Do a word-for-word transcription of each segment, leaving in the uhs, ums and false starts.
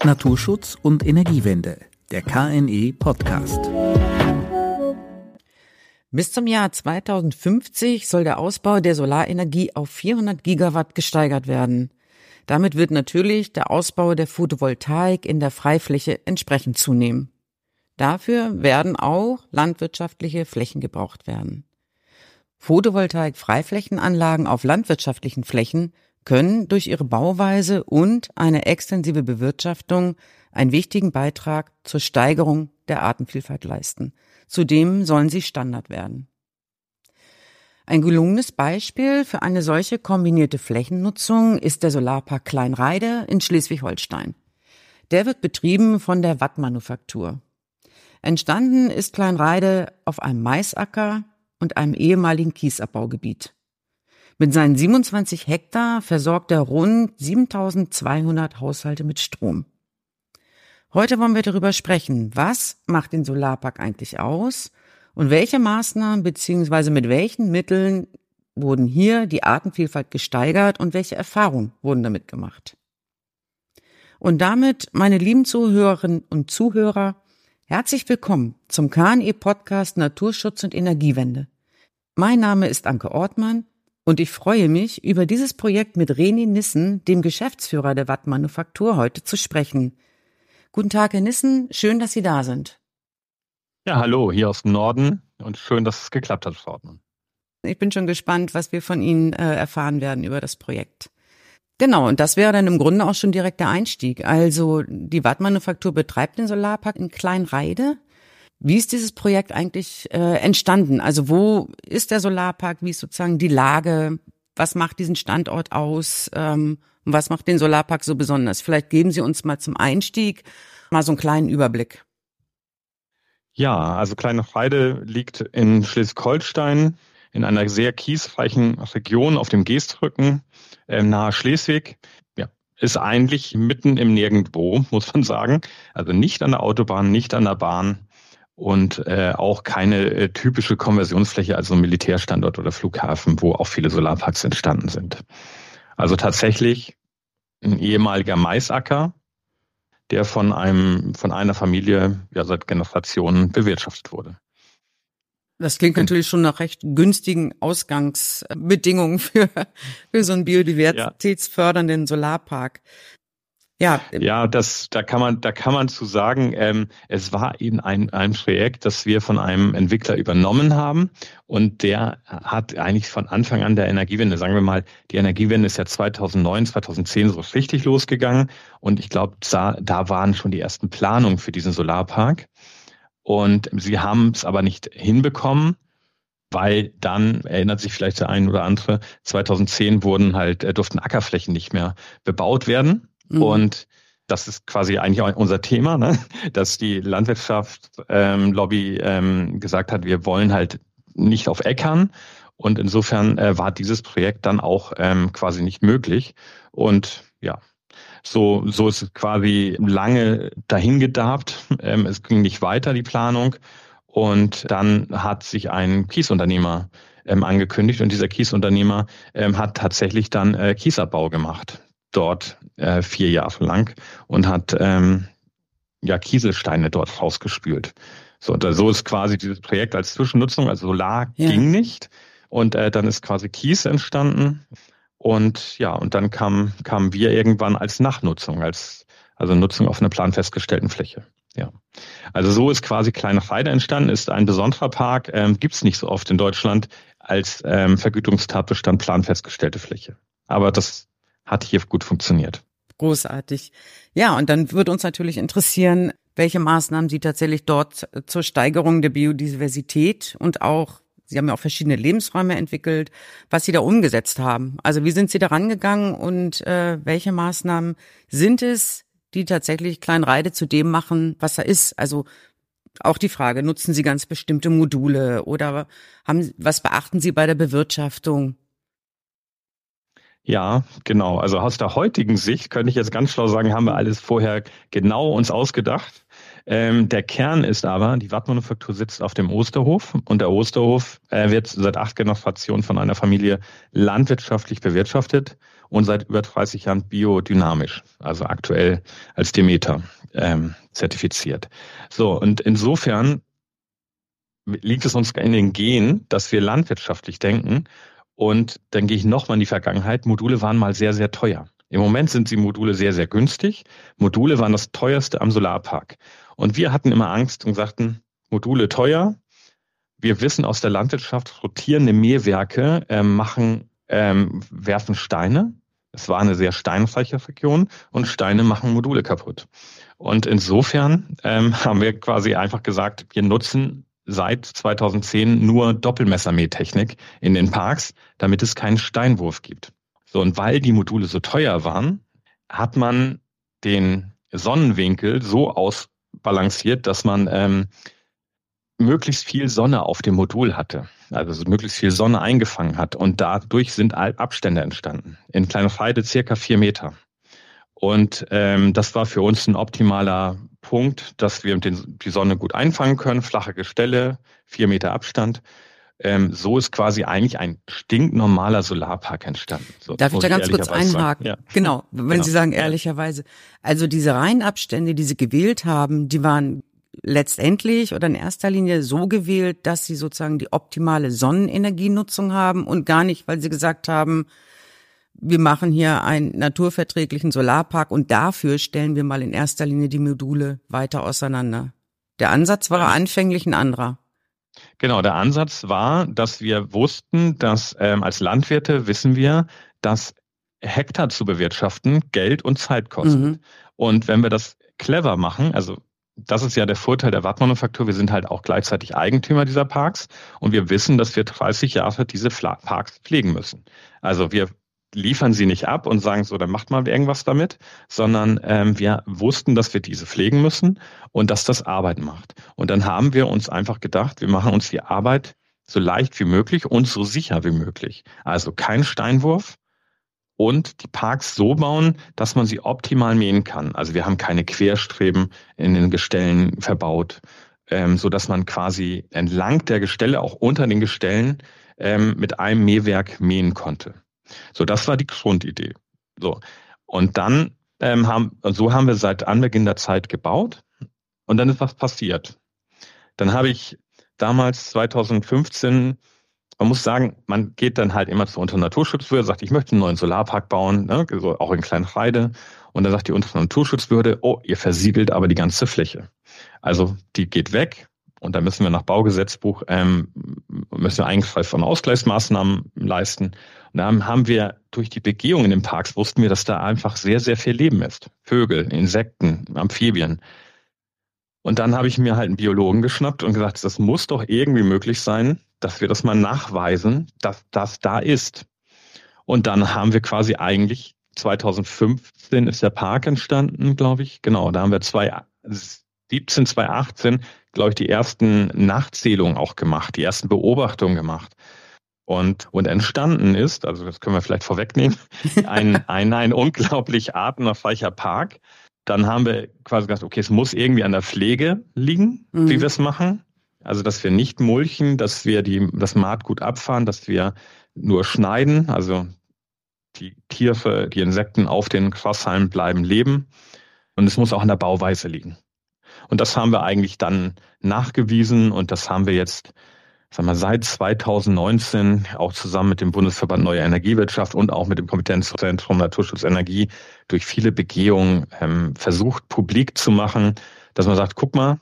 Naturschutz und Energiewende, der K N E-Podcast. Bis zum Jahr zweitausendfünfzig soll der Ausbau der Solarenergie auf vierhundert Gigawatt gesteigert werden. Damit wird natürlich der Ausbau der Photovoltaik in der Freifläche entsprechend zunehmen. Dafür werden auch landwirtschaftliche Flächen gebraucht werden. Photovoltaik-Freiflächenanlagen auf landwirtschaftlichen Flächen können durch ihre Bauweise und eine extensive Bewirtschaftung einen wichtigen Beitrag zur Steigerung der Artenvielfalt leisten. Zudem sollen sie Standard werden. Ein gelungenes Beispiel für eine solche kombinierte Flächennutzung ist der Solarpark Kleinreide in Schleswig-Holstein. Der wird betrieben von der Wattmanufaktur. Entstanden ist Kleinreide auf einem Maisacker und einem ehemaligen Kiesabbaugebiet. Mit seinen siebenundzwanzig Hektar versorgt er rund siebentausendzweihundert Haushalte mit Strom. Heute wollen wir darüber sprechen, was macht den Solarpark eigentlich aus und welche Maßnahmen bzw. mit welchen Mitteln wurden hier die Artenvielfalt gesteigert und welche Erfahrungen wurden damit gemacht. Und damit, meine lieben Zuhörerinnen und Zuhörer, herzlich willkommen zum K N E-Podcast Naturschutz und Energiewende. Mein Name ist Anke Ortmann und ich freue mich, über dieses Projekt mit René Nissen, dem Geschäftsführer der Wattmanufaktur, heute zu sprechen. Guten Tag, Herr Nissen, schön, dass Sie da sind. Ja, hallo, hier aus dem Norden und schön, dass es geklappt hat, Frau Ortmann. Ich bin schon gespannt, was wir von Ihnen äh, erfahren werden über das Projekt. Genau, und das wäre dann im Grunde auch schon direkt der Einstieg. Also die Wattmanufaktur betreibt den Solarpark in Kleinreide. Wie ist dieses Projekt eigentlich äh, entstanden? Also wo ist der Solarpark? Wie ist sozusagen die Lage? Was macht diesen Standort aus? Ähm, und was macht den Solarpark so besonders? Vielleicht geben Sie uns mal zum Einstieg mal so einen kleinen Überblick. Ja, also Kleinreide liegt in Schleswig-Holstein in einer sehr kiesreichen Region auf dem Geestrücken äh, nahe Schleswig. Ja, ist eigentlich mitten im Nirgendwo, muss man sagen. Also nicht an der Autobahn, nicht an der Bahn. Und äh, auch keine äh, typische Konversionsfläche, also Militärstandort oder Flughafen, wo auch viele Solarparks entstanden sind. Also tatsächlich ein ehemaliger Maisacker, der von einem von einer Familie ja seit Generationen bewirtschaftet wurde. Das klingt natürlich schon nach recht günstigen Ausgangsbedingungen für für so einen biodiversitätsfördernden Solarpark. Ja, ja, das, da kann man, da kann man zu sagen, ähm, es war eben ein, ein Projekt, das wir von einem Entwickler übernommen haben. Und der hat eigentlich von Anfang an der Energiewende, sagen wir mal, die Energiewende ist ja zweitausendneun, zweitausendzehn so richtig losgegangen. Und ich glaube, da, da waren schon die ersten Planungen für diesen Solarpark. Und sie haben es aber nicht hinbekommen, weil dann, erinnert sich vielleicht der ein oder andere, zweitausendzehn wurden halt, durften Ackerflächen nicht mehr bebaut werden. Mhm. Und das ist quasi eigentlich auch unser Thema, ne? Dass die Landwirtschaftslobby ähm, ähm, gesagt hat, wir wollen halt nicht auf Äckern. Und insofern äh, war dieses Projekt dann auch ähm, quasi nicht möglich. Und ja, so so ist es quasi lange dahingedarbt. Ähm, es ging nicht weiter, die Planung. Und dann hat sich ein Kiesunternehmer ähm, angekündigt. Und dieser Kiesunternehmer ähm, hat tatsächlich dann äh, Kiesabbau gemacht. Dort äh, vier Jahre lang und hat ähm, ja Kieselsteine dort rausgespült. So, und so ist quasi dieses Projekt als Zwischennutzung, also Solar ja. ging nicht. Und äh, dann ist quasi Kies entstanden. Und ja, und dann kam kamen wir irgendwann als Nachnutzung, als also Nutzung auf einer planfestgestellten Fläche. Ja, also so ist quasi Kleinreide entstanden, ist ein besonderer Park, ähm, gibt es nicht so oft in Deutschland als ähm, Vergütungstatbestand planfestgestellte Fläche. Aber das hat hier gut funktioniert. Großartig. Ja, und dann würde uns natürlich interessieren, welche Maßnahmen Sie tatsächlich dort zur Steigerung der Biodiversität und auch, Sie haben ja auch verschiedene Lebensräume entwickelt, was Sie da umgesetzt haben. Also wie sind Sie da rangegangen und äh, welche Maßnahmen sind es, die tatsächlich Kleinreide zu dem machen, was er ist? Also auch die Frage, nutzen Sie ganz bestimmte Module oder haben, was beachten Sie bei der Bewirtschaftung? Ja, genau. Also aus der heutigen Sicht könnte ich jetzt ganz schlau sagen, haben wir alles vorher genau uns ausgedacht. Ähm, der Kern ist aber, die Wattmanufaktur sitzt auf dem Osterhof und der Osterhof äh, wird seit acht Generationen von einer Familie landwirtschaftlich bewirtschaftet und seit über dreißig Jahren biodynamisch, also aktuell als Demeter ähm, zertifiziert. So, und insofern liegt es uns in den Genen, dass wir landwirtschaftlich denken. Und dann gehe ich nochmal in die Vergangenheit. Module waren mal sehr, sehr teuer. Im Moment sind die Module sehr, sehr günstig. Module waren das teuerste am Solarpark. Und wir hatten immer Angst und sagten, Module teuer. Wir wissen aus der Landwirtschaft, rotierende Mähwerke äh, machen, ähm, werfen Steine. Es war eine sehr steinreiche Region und Steine machen Module kaputt. Und insofern ähm, haben wir quasi einfach gesagt, wir nutzen seit zweitausendzehn nur Doppelmessermähtechnik in den Parks, damit es keinen Steinwurf gibt. So, und weil die Module so teuer waren, hat man den Sonnenwinkel so ausbalanciert, dass man ähm, möglichst viel Sonne auf dem Modul hatte. Also möglichst viel Sonne eingefangen hat. Und dadurch sind Abstände entstanden. In Kleinheide circa vier Meter. Und ähm, das war für uns ein optimaler Punkt, dass wir den, die Sonne gut einfangen können, flache Gestelle, vier Meter Abstand. Ähm, so ist quasi eigentlich ein stinknormaler Solarpark entstanden. So, darf ich da ganz kurz einhaken? Ja. Genau, wenn genau. Sie sagen ehrlicherweise. Also diese Reihenabstände, die Sie gewählt haben, die waren letztendlich oder in erster Linie so gewählt, dass Sie sozusagen die optimale Sonnenenergienutzung haben und gar nicht, weil Sie gesagt haben, wir machen hier einen naturverträglichen Solarpark und dafür stellen wir mal in erster Linie die Module weiter auseinander. Der Ansatz war anfänglich ein anderer. Genau, der Ansatz war, dass wir wussten, dass ähm, als Landwirte wissen wir, dass Hektar zu bewirtschaften Geld und Zeit kostet. Mhm. Und wenn wir das clever machen, also das ist ja der Vorteil der Wattmanufaktur, wir sind halt auch gleichzeitig Eigentümer dieser Parks und wir wissen, dass wir dreißig Jahre diese Parks pflegen müssen. Also wir liefern sie nicht ab und sagen so, dann macht mal irgendwas damit, sondern ähm, wir wussten, dass wir diese pflegen müssen und dass das Arbeit macht. Und dann haben wir uns einfach gedacht, wir machen uns die Arbeit so leicht wie möglich und so sicher wie möglich. Also kein Steinwurf und die Parks so bauen, dass man sie optimal mähen kann. Also wir haben keine Querstreben in den Gestellen verbaut, ähm, so dass man quasi entlang der Gestelle, auch unter den Gestellen, ähm, mit einem Mähwerk mähen konnte. So, das war die Grundidee. So, und dann ähm, haben, so haben wir seit Anbeginn der Zeit gebaut und dann ist was passiert. Dann habe ich damals zweitausendfünfzehn, man muss sagen, man geht dann halt immer zur Unternaturschutzbehörde, sagt, ich möchte einen neuen Solarpark bauen, ne, so auch in Kleinheide. Und dann sagt die Unternaturschutzbehörde, oh, ihr versiegelt aber die ganze Fläche. Also die geht weg. Und da müssen wir nach Baugesetzbuch, ähm, müssen wir Eingriff von Ausgleichsmaßnahmen leisten. Und da haben wir durch die Begehung in den Parks, wussten wir, dass da einfach sehr, sehr viel Leben ist. Vögel, Insekten, Amphibien. Und dann habe ich mir halt einen Biologen geschnappt und gesagt, das muss doch irgendwie möglich sein, dass wir das mal nachweisen, dass das da ist. Und dann haben wir quasi eigentlich, zweitausendfünfzehn ist der Park entstanden, glaube ich. Genau, da haben wir zweitausendsiebzehn, zweitausendachtzehn, glaube ich, die ersten Nachtzählungen auch gemacht, die ersten Beobachtungen gemacht. Und, und entstanden ist, also das können wir vielleicht vorwegnehmen, ein, ein, ein unglaublich artenreicher Park. Dann haben wir quasi gesagt, okay, es muss irgendwie an der Pflege liegen, mhm. wie wir es machen. Also, dass wir nicht mulchen, dass wir die, das Maat gut abfahren, dass wir nur schneiden, also die Tiere, die Insekten auf den Grashalmen bleiben leben. Und es muss auch an der Bauweise liegen. Und das haben wir eigentlich dann nachgewiesen und das haben wir jetzt, sagen wir, seit zweitausendneunzehn auch zusammen mit dem Bundesverband Neue Energiewirtschaft und auch mit dem Kompetenzzentrum Naturschutz Energie durch viele Begehungen ähm, versucht, publik zu machen, dass man sagt, guck mal,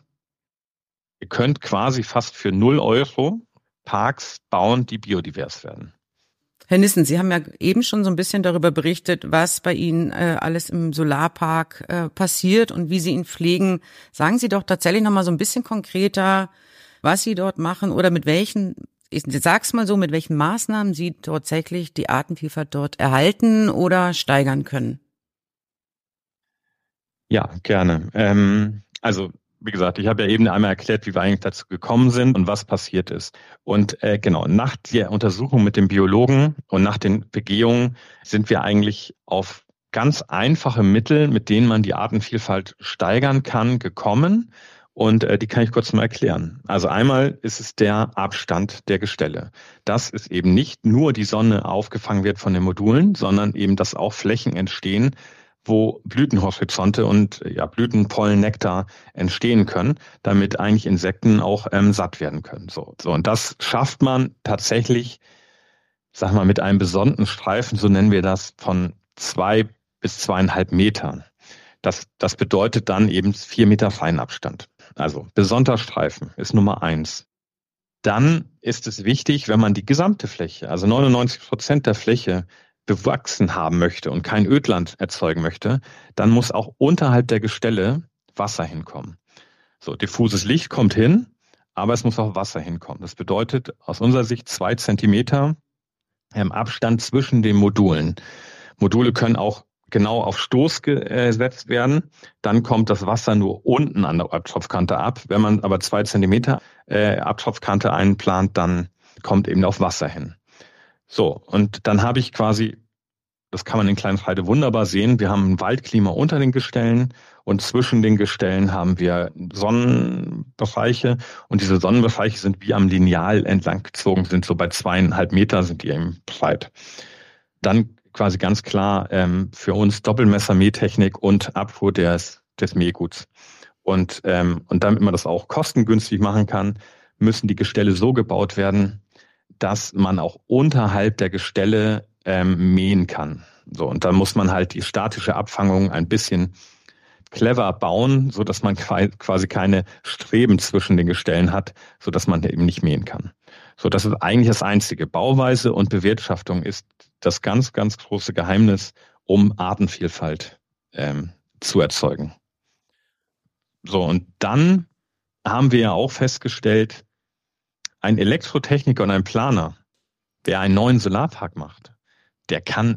ihr könnt quasi fast für null Euro Parks bauen, die biodivers werden. Herr Nissen, Sie haben ja eben schon so ein bisschen darüber berichtet, was bei Ihnen äh, alles im Solarpark äh, passiert und wie Sie ihn pflegen. Sagen Sie doch tatsächlich noch mal so ein bisschen konkreter, was Sie dort machen oder mit welchen, ich sag's mal so, mit welchen Maßnahmen Sie tatsächlich die Artenvielfalt dort erhalten oder steigern können. Ja, gerne. Ähm, also wie gesagt, ich habe ja eben einmal erklärt, wie wir eigentlich dazu gekommen sind und was passiert ist. Und äh, genau, nach der Untersuchung mit dem Biologen und nach den Begehungen sind wir eigentlich auf ganz einfache Mittel, mit denen man die Artenvielfalt steigern kann, gekommen. Und äh, die kann ich kurz mal erklären. Also einmal ist es der Abstand der Gestelle. Dass es eben nicht nur die Sonne aufgefangen wird von den Modulen, sondern eben, dass auch Flächen entstehen, wo Blütenhorizonte und ja, Blütenpollen, Nektar entstehen können, damit eigentlich Insekten auch ähm, satt werden können. So, so und das schafft man tatsächlich, sag mal, mit einem besonderen Streifen, so nennen wir das, von zwei bis zweieinhalb Metern. Das, das bedeutet dann eben vier Meter Feinabstand. Also besonderer Streifen ist Nummer eins. Dann ist es wichtig, wenn man die gesamte Fläche, also neunundneunzig Prozent der Fläche bewachsen haben möchte und kein Ödland erzeugen möchte, dann muss auch unterhalb der Gestelle Wasser hinkommen. So, diffuses Licht kommt hin, aber es muss auch Wasser hinkommen. Das bedeutet aus unserer Sicht zwei Zentimeter im Abstand zwischen den Modulen. Module können auch genau auf Stoß gesetzt werden, dann kommt das Wasser nur unten an der Abtropfkante ab. Wenn man aber zwei Zentimeter äh, Abtropfkante einplant, dann kommt eben auf Wasser hin. So, und dann habe ich quasi, das kann man in Kleinfreide wunderbar sehen, wir haben ein Waldklima unter den Gestellen und zwischen den Gestellen haben wir Sonnenbereiche und diese Sonnenbereiche sind wie am Lineal entlang gezogen, sind so bei zweieinhalb Meter sind die eben breit. Dann quasi ganz klar ähm, für uns Doppelmesser-Mähtechnik und Abfuhr des, des Mähguts. Und, ähm, und damit man das auch kostengünstig machen kann, müssen die Gestelle so gebaut werden, dass man auch unterhalb der Gestelle ähm, mähen kann. So, und dann muss man halt die statische Abfangung ein bisschen clever bauen, so dass man quasi keine Streben zwischen den Gestellen hat, so dass man eben nicht mähen kann. So, das ist eigentlich das Einzige. Bauweise und Bewirtschaftung ist das ganz, ganz große Geheimnis, um Artenvielfalt ähm, zu erzeugen. So, und dann haben wir ja auch festgestellt, ein Elektrotechniker und ein Planer, der einen neuen Solarpark macht, der kann,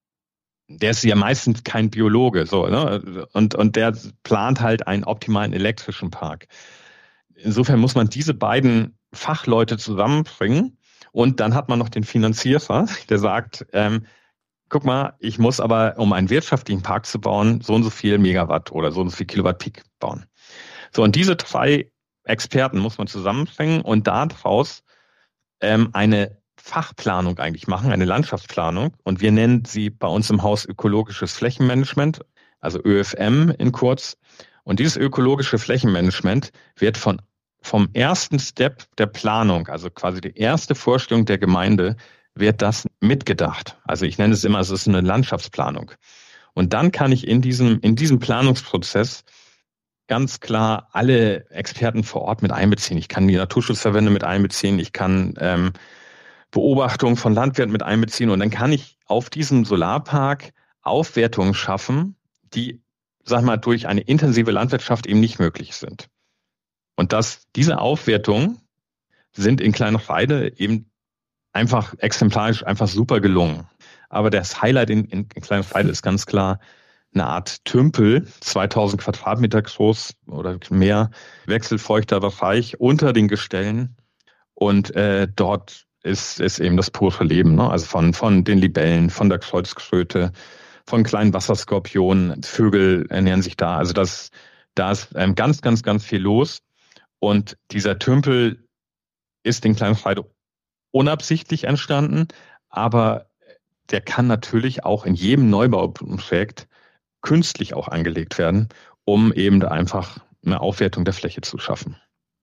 der ist ja meistens kein Biologe, so, ne? Und, und der plant halt einen optimalen elektrischen Park. Insofern muss man diese beiden Fachleute zusammenbringen und dann hat man noch den Finanzierer, der sagt, ähm, guck mal, ich muss aber, um einen wirtschaftlichen Park zu bauen, so und so viel Megawatt oder so und so viel Kilowatt Peak bauen. So, und diese drei Experten muss man zusammenbringen und daraus ähm, eine Fachplanung eigentlich machen, eine Landschaftsplanung. Und wir nennen sie bei uns im Haus ökologisches Flächenmanagement, also Ö F M in kurz. Und dieses ökologische Flächenmanagement wird von vom ersten Step der Planung, also quasi die erste Vorstellung der Gemeinde, wird das mitgedacht. Also ich nenne es immer, es ist eine Landschaftsplanung. Und dann kann ich in diesem, in diesem Planungsprozess ganz klar alle Experten vor Ort mit einbeziehen. Ich kann die Naturschutzverbände mit einbeziehen, ich kann ähm, Beobachtungen von Landwirten mit einbeziehen und dann kann ich auf diesem Solarpark Aufwertungen schaffen, die, sag mal, durch eine intensive Landwirtschaft eben nicht möglich sind. Und dass diese Aufwertungen sind in Kleinfreide eben einfach exemplarisch einfach super gelungen. Aber das Highlight in, in, in Kleinfreide ist ganz klar eine Art Tümpel, zweitausend Quadratmeter groß oder mehr, wechselfeuchter Bereich unter den Gestellen. Und äh, dort ist, ist eben das pure Leben, ne? Also von, von den Libellen, von der Kreuzkröte, von kleinen Wasserskorpionen, Vögel ernähren sich da. Also das, da ist ähm, ganz, ganz, ganz viel los. Und dieser Tümpel ist in Kleinfreide unabsichtlich entstanden, aber der kann natürlich auch in jedem Neubauprojekt künstlich auch angelegt werden, um eben da einfach eine Aufwertung der Fläche zu schaffen.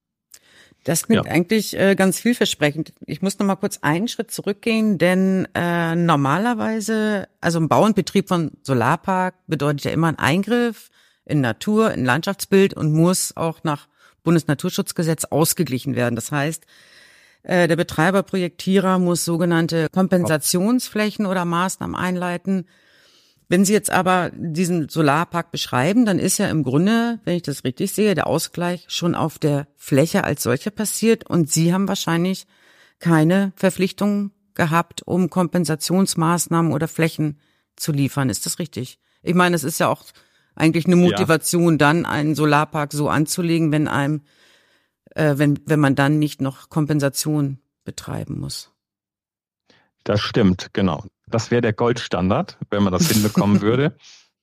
Das klingt ja eigentlich äh, ganz vielversprechend. Ich muss noch mal kurz einen Schritt zurückgehen, denn äh, normalerweise, also ein Bau und Betrieb von Solarpark bedeutet ja immer einen Eingriff in Natur, in Landschaftsbild und muss auch nach Bundesnaturschutzgesetz ausgeglichen werden. Das heißt, äh, der Betreiber, Projektierer muss sogenannte Kompensationsflächen oder Maßnahmen einleiten. Wenn Sie jetzt aber diesen Solarpark beschreiben, dann ist ja im Grunde, wenn ich das richtig sehe, der Ausgleich schon auf der Fläche als solche passiert und Sie haben wahrscheinlich keine Verpflichtung gehabt, um Kompensationsmaßnahmen oder Flächen zu liefern. Ist das richtig? Ich meine, es ist ja auch eigentlich eine Motivation, ja, dann einen Solarpark so anzulegen, wenn einem, äh, wenn wenn man dann nicht noch Kompensation betreiben muss. Das stimmt, genau. Das wäre der Goldstandard, wenn man das hinbekommen würde.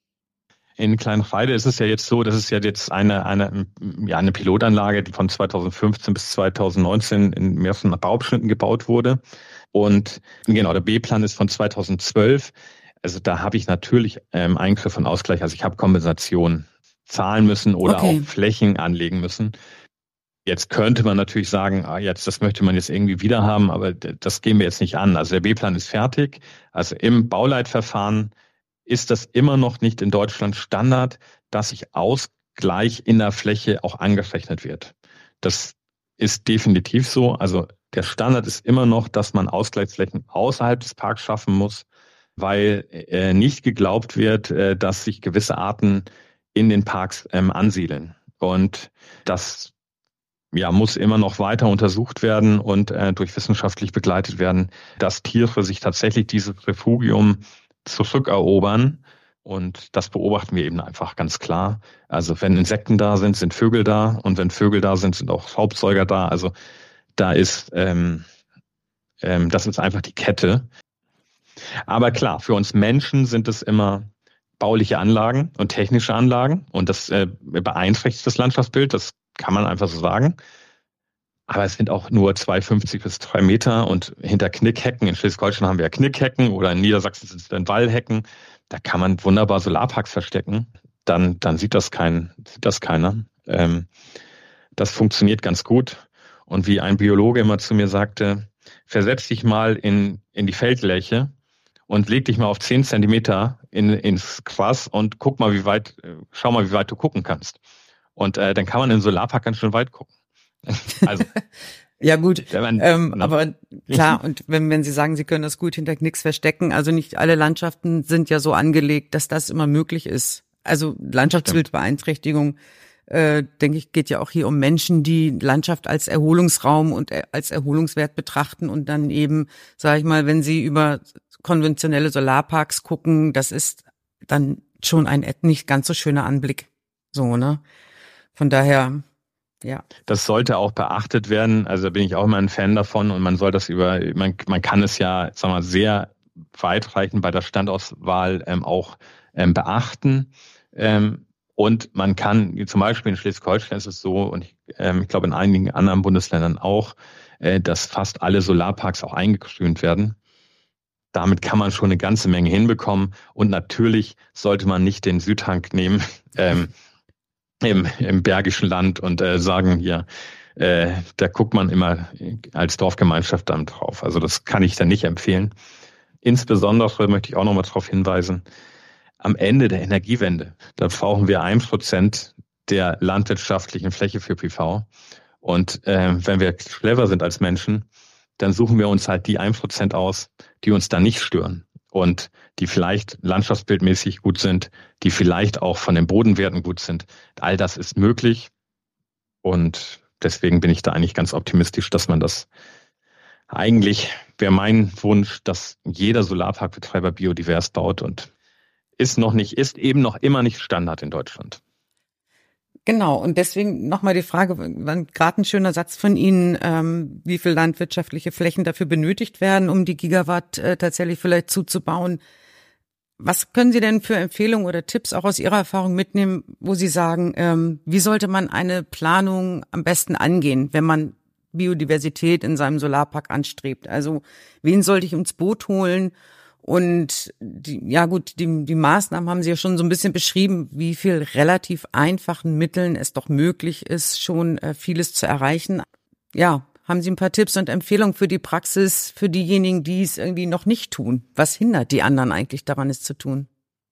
In Kleinheide ist es ja jetzt so, das ist ja jetzt eine, eine, ja, eine Pilotanlage, die von zweitausendfünfzehn bis zweitausendneunzehn in mehreren Bauabschnitten gebaut wurde. Und genau, der B-Plan ist von zweitausendzwölf. Also da habe ich natürlich ähm, Eingriff und Ausgleich. Also ich habe Kompensation zahlen müssen oder Okay. auch Flächen anlegen müssen. Jetzt könnte man natürlich sagen, ah, jetzt das möchte man jetzt irgendwie wieder haben, aber das gehen wir jetzt nicht an. Also der B-Plan ist fertig. Also im Bauleitverfahren ist das immer noch nicht in Deutschland Standard, dass sich Ausgleich in der Fläche auch angerechnet wird. Das ist definitiv so. Also der Standard ist immer noch, dass man Ausgleichsflächen außerhalb des Parks schaffen muss, weil äh, nicht geglaubt wird, äh, dass sich gewisse Arten in den Parks ähm, ansiedeln. Und das ja, muss immer noch weiter untersucht werden und äh, durch wissenschaftlich begleitet werden, dass Tiere sich tatsächlich dieses Refugium zurückerobern. Und das beobachten wir eben einfach ganz klar. Also wenn Insekten da sind, sind Vögel da. Und wenn Vögel da sind, sind auch Raubsäuger da. Also da ist, ähm, ähm, das ist einfach die Kette. Aber klar, für uns Menschen sind es immer bauliche Anlagen und technische Anlagen. Und das äh, beeinträchtigt das Landschaftsbild. Das kann man einfach so sagen. Aber es sind auch nur zwei Meter fünfzig bis drei Meter und hinter Knickhecken, in Schleswig-Holstein haben wir ja Knickhecken oder in Niedersachsen sind es dann Wallhecken, da kann man wunderbar Solarparks verstecken, dann, dann sieht das kein, sieht das keiner. Ähm, das funktioniert ganz gut. Und wie ein Biologe immer zu mir sagte, versetz dich mal in, in die Feldfläche und leg dich mal auf zehn Zentimeter in, ins Gras und guck mal, wie weit, schau mal, wie weit du gucken kannst. Und äh, dann kann man im Solarpark ganz schön weit gucken. Also ja gut, man, ähm, na, aber klar, und wenn, wenn Sie sagen, Sie können das gut hinter Knicks verstecken, also nicht alle Landschaften sind ja so angelegt, dass das immer möglich ist. Also Landschaftsbildbeeinträchtigung, äh, denke ich, geht ja auch hier um Menschen, die Landschaft als Erholungsraum und äh, als Erholungswert betrachten und dann eben, sage ich mal, wenn Sie über konventionelle Solarparks gucken, das ist dann schon ein nicht ganz so schöner Anblick. So, ne? Von daher, ja. Das sollte auch beachtet werden. Also da bin ich auch immer ein Fan davon und man soll das über, man, man kann es ja, sagen wir mal, sehr weitreichend bei der Standauswahl ähm, auch ähm, beachten. Ähm, und man kann, wie zum Beispiel in Schleswig-Holstein ist es so, und ich, ähm, ich glaube in einigen anderen Bundesländern auch, äh, dass fast alle Solarparks auch eingegrünt werden. Damit kann man schon eine ganze Menge hinbekommen. Und natürlich sollte man nicht den Südhang nehmen, ähm, Im, im Bergischen Land und äh, sagen hier, äh, da guckt man immer als Dorfgemeinschaft dann drauf. Also das kann ich dann nicht empfehlen. Insbesondere möchte ich auch nochmal darauf hinweisen, am Ende der Energiewende, da brauchen wir ein Prozent der landwirtschaftlichen Fläche für P V. Und äh, wenn wir clever sind als Menschen, dann suchen wir uns halt die ein Prozent aus, die uns dann nicht stören. Und die vielleicht landschaftsbildmäßig gut sind, die vielleicht auch von den Bodenwerten gut sind. All das ist möglich und deswegen bin ich da eigentlich ganz optimistisch, dass man das eigentlich, wäre mein Wunsch, dass jeder Solarparkbetreiber biodivers baut und ist noch nicht, ist eben noch immer nicht Standard in Deutschland. Genau, und deswegen nochmal die Frage, gerade ein schöner Satz von Ihnen, ähm, wie viel landwirtschaftliche Flächen dafür benötigt werden, um die Gigawatt äh, tatsächlich vielleicht zuzubauen. Was können Sie denn für Empfehlungen oder Tipps auch aus Ihrer Erfahrung mitnehmen, wo Sie sagen, ähm, wie sollte man eine Planung am besten angehen, wenn man Biodiversität in seinem Solarpark anstrebt? Also wen sollte ich ins Boot holen? Und die, ja gut, die, die Maßnahmen haben Sie ja schon so ein bisschen beschrieben, wie viel relativ einfachen Mitteln es doch möglich ist, schon äh, vieles zu erreichen. Ja, haben Sie ein paar Tipps und Empfehlungen für die Praxis, für diejenigen, die es irgendwie noch nicht tun? Was hindert die anderen eigentlich daran, es zu tun?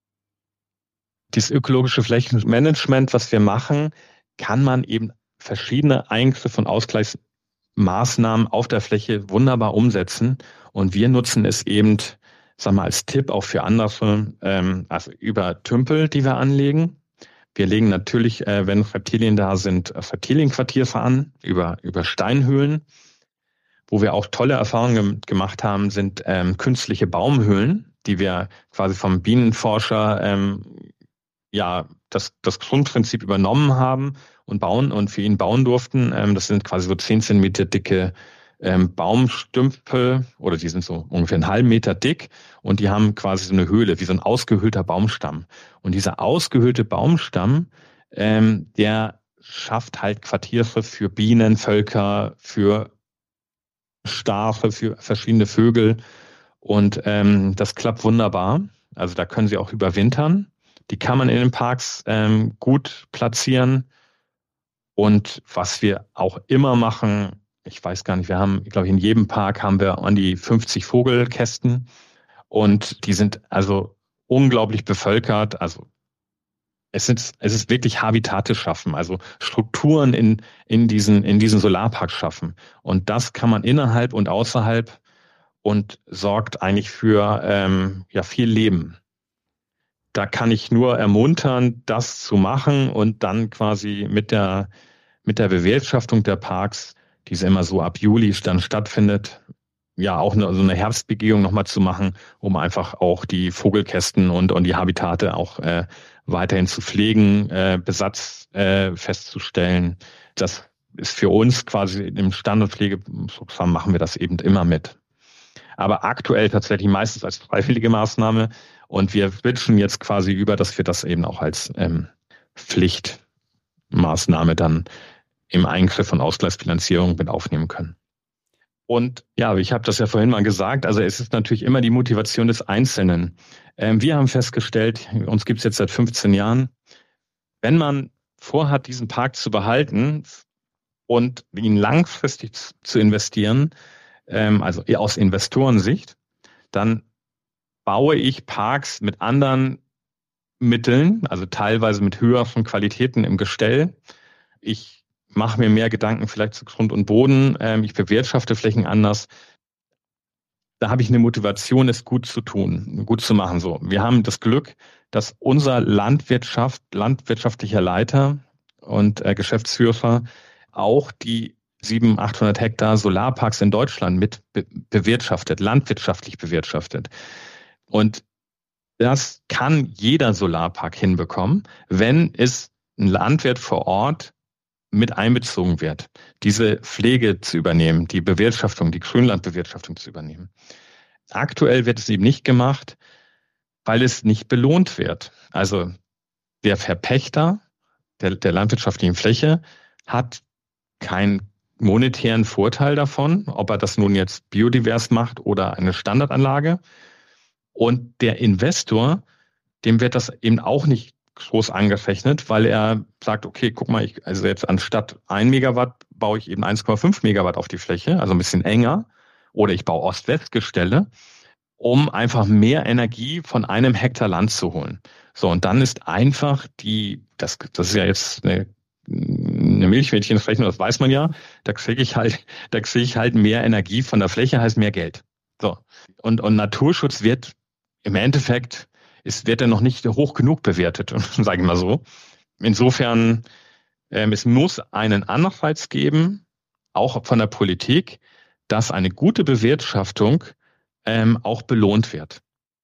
Dieses ökologische Flächenmanagement, was wir machen, kann man eben verschiedene Eingriffe und Ausgleichsmaßnahmen auf der Fläche wunderbar umsetzen. Und wir nutzen es eben, sag mal, als Tipp auch für andere, ähm, also über Tümpel, die wir anlegen. Wir legen natürlich, äh, wenn Reptilien da sind, Reptilienquartiere an, über, über Steinhöhlen. Wo wir auch tolle Erfahrungen gemacht haben, sind ähm, künstliche Baumhöhlen, die wir quasi vom Bienenforscher ähm, ja das, das Grundprinzip übernommen haben und bauen und für ihn bauen durften. Ähm, das sind quasi so zehn Zentimeter dicke ähm, Baumstümpfe, oder die sind so ungefähr einen halben Meter dick und die haben quasi so eine Höhle, wie so ein ausgehöhlter Baumstamm. Und dieser ausgehöhlte Baumstamm, ähm, der schafft halt Quartiere für Bienen, Völker, für Schafe, für verschiedene Vögel. Und ähm, das klappt wunderbar. Also da können sie auch überwintern. Die kann man in den Parks ähm, gut platzieren. Und was wir auch immer machen, ich weiß gar nicht, wir haben, ich glaube, in jedem Park haben wir an die fünfzig Vogelkästen. Und die sind also unglaublich bevölkert. Also es sind, es ist wirklich Habitate schaffen, also Strukturen in, in diesen, in diesen Solarparks schaffen. Und das kann man innerhalb und außerhalb und sorgt eigentlich für ähm, ja viel Leben. Da kann ich nur ermuntern, das zu machen und dann quasi mit der mit der Bewirtschaftung der Parks, die es immer so ab Juli dann stattfindet, ja auch eine, so eine Herbstbegehung nochmal zu machen, um einfach auch die Vogelkästen und und die Habitate auch äh, weiterhin zu pflegen, äh, Besatz äh, festzustellen. Das ist für uns quasi im Standardpflegeprogramm machen wir das eben immer mit. Aber aktuell tatsächlich meistens als freiwillige Maßnahme. Und wir switchen jetzt quasi über, dass wir das eben auch als ähm, Pflichtmaßnahme dann im Eingriff von Ausgleichsfinanzierung mit aufnehmen können. Und ja, ich habe das ja vorhin mal gesagt, also es ist natürlich immer die Motivation des Einzelnen. Ähm, wir haben festgestellt, uns gibt es jetzt seit fünfzehn Jahren, wenn man vorhat, diesen Park zu behalten und ihn langfristig zu investieren, also aus Investorensicht, dann baue ich Parks mit anderen Mitteln, also teilweise mit höheren Qualitäten im Gestell. Ich mache mir mehr Gedanken vielleicht zu Grund und Boden. Ich bewirtschafte Flächen anders. Da habe ich eine Motivation, es gut zu tun, gut zu machen. So, wir haben das Glück, dass unser Landwirtschaft, landwirtschaftlicher Leiter und äh, Geschäftsführer auch die siebenhundert, achthundert Hektar Solarparks in Deutschland mit be- bewirtschaftet, landwirtschaftlich bewirtschaftet. Und das kann jeder Solarpark hinbekommen, wenn es ein Landwirt vor Ort mit einbezogen wird, diese Pflege zu übernehmen, die Bewirtschaftung, die Grünlandbewirtschaftung zu übernehmen. Aktuell wird es eben nicht gemacht, weil es nicht belohnt wird. Also der Verpächter der, der landwirtschaftlichen Fläche hat keinen monetären Vorteil davon, ob er das nun jetzt biodivers macht oder eine Standardanlage. Und der Investor, dem wird das eben auch nicht groß angerechnet, weil er sagt, okay, guck mal, ich, also jetzt anstatt ein Megawatt baue ich eben eins Komma fünf Megawatt auf die Fläche, also ein bisschen enger, oder ich baue Ost-West-Gestelle, um einfach mehr Energie von einem Hektar Land zu holen. So, und dann ist einfach die, das, das ist ja jetzt eine, eine Milchmädchenrechnung, das weiß man ja, da kriege ich halt, da kriege ich halt mehr Energie von der Fläche, heißt mehr Geld. So. Und, und Naturschutz wird im Endeffekt, es wird ja noch nicht hoch genug bewertet, sage ich mal so. Insofern, ähm, es muss einen Anreiz geben, auch von der Politik, dass eine gute Bewirtschaftung ähm, auch belohnt wird.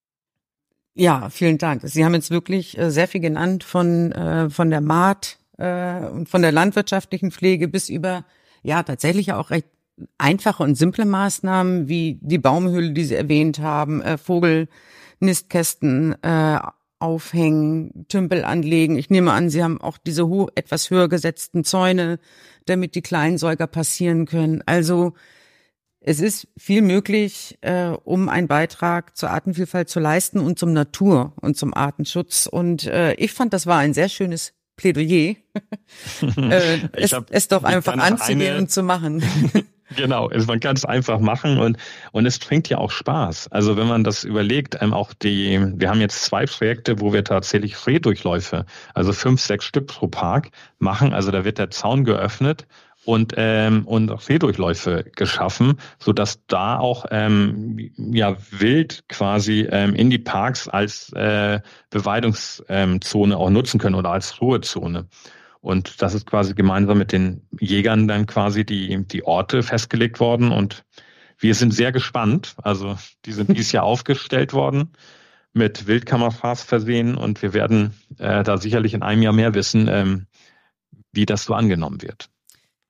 Ja, vielen Dank. Sie haben jetzt wirklich äh, sehr viel genannt von äh, von der Maat äh, und von der landwirtschaftlichen Pflege bis über ja tatsächlich auch recht einfache und simple Maßnahmen wie die Baumhöhle, die Sie erwähnt haben, äh, Vogelnistkästen äh, aufhängen, Tümpel anlegen. Ich nehme an, Sie haben auch diese ho- etwas höher gesetzten Zäune, damit die Kleinsäuger passieren können. Also es ist viel möglich, äh, um einen Beitrag zur Artenvielfalt zu leisten und zum Natur- und zum Artenschutz. Und äh, ich fand, das war ein sehr schönes Plädoyer, äh, es, hab, es doch einfach anzugehen eine, und zu machen. Genau, es man kann es einfach machen und und es bringt ja auch Spaß. Also wenn man das überlegt, ähm, auch die, wir haben jetzt zwei Projekte, wo wir tatsächlich Frehdurchläufe, also fünf, sechs Stück pro Park machen. Also da wird der Zaun geöffnet und ähm, und Frehdurchläufe geschaffen, so dass da auch ähm, ja wild quasi ähm, in die Parks als äh, Beweidungszone auch nutzen können oder als Ruhezone. Und das ist quasi gemeinsam mit den Jägern dann quasi die die Orte festgelegt worden. Und wir sind sehr gespannt. Also die sind dieses Jahr aufgestellt worden, mit Wildkameras versehen. Und wir werden äh, da sicherlich in einem Jahr mehr wissen, ähm, wie das so angenommen wird.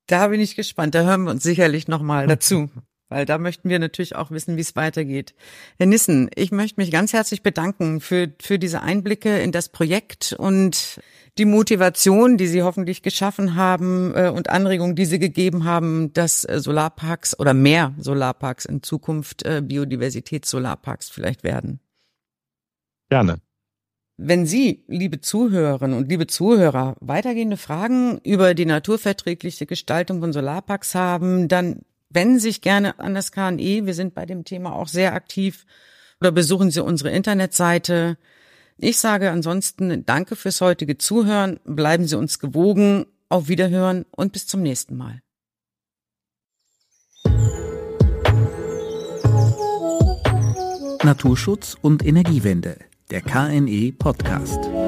Da bin ich gespannt. Da hören wir uns sicherlich nochmal dazu. Weil da möchten wir natürlich auch wissen, wie es weitergeht. Herr Nissen, ich möchte mich ganz herzlich bedanken für, für diese Einblicke in das Projekt und die Motivation, die Sie hoffentlich geschaffen haben äh, und Anregungen, die Sie gegeben haben, dass äh, Solarparks oder mehr Solarparks in Zukunft äh, Biodiversitätssolarparks vielleicht werden. Gerne. Wenn Sie, liebe Zuhörerinnen und liebe Zuhörer, weitergehende Fragen über die naturverträgliche Gestaltung von Solarparks haben, dann wenden Sie sich gerne an das K N E. Wir sind bei dem Thema auch sehr aktiv. Oder besuchen Sie unsere Internetseite. Ich sage ansonsten danke fürs heutige Zuhören. Bleiben Sie uns gewogen. Auf Wiederhören und bis zum nächsten Mal. Naturschutz und Energiewende. Der K N E Podcast.